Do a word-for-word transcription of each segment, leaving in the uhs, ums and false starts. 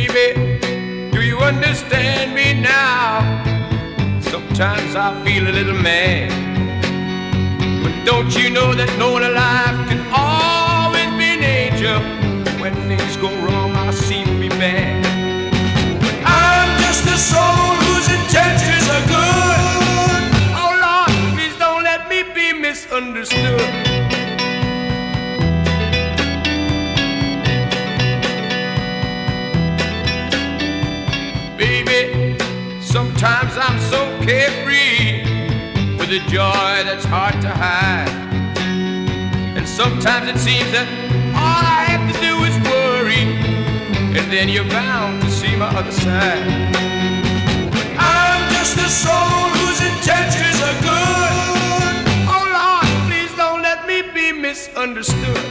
Baby, do you understand me now? Sometimes I feel a little mad, but don't you know that no one alive can always be an angel? When things go wrong, I seem to be bad, but I'm just a soul whose intentions are good. Oh Lord, please don't let me be misunderstood. Baby, sometimes I'm so carefree with a joy that's hard to hide, and sometimes it seems that all I have to do is worry, and then you're bound to see my other side. But I'm just a soul whose intentions are good. Oh Lord, please don't let me be misunderstood.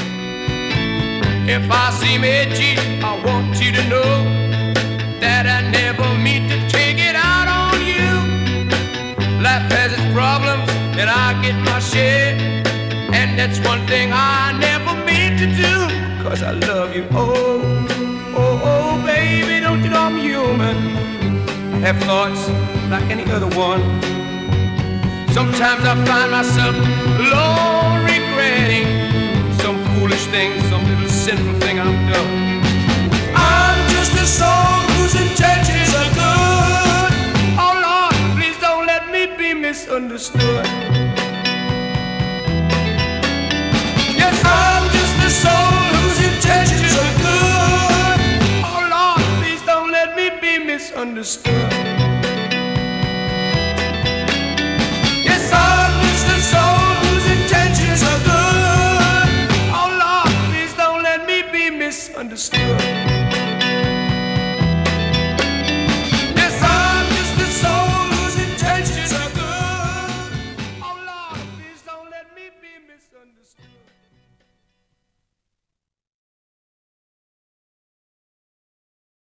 If I seem edgy, I want you to know that I never mean to take it out on you. Life has its problems, and I get my share, and that's one thing I never mean to do, 'cause I love you. Oh, oh, oh, baby, don't you know I'm human? I have thoughts like any other one. Sometimes I find myself alone regretting some foolish thing, some little sinful thing I've done. I'm just a soul whose intentions are good. Oh Lord, please don't let me be misunderstood. Yes, I'm just a soul whose intentions are good. Oh Lord, please don't let me be misunderstood. Yes, I'm just a soul whose intentions are good. Oh Lord, please don't let me be misunderstood. Understand.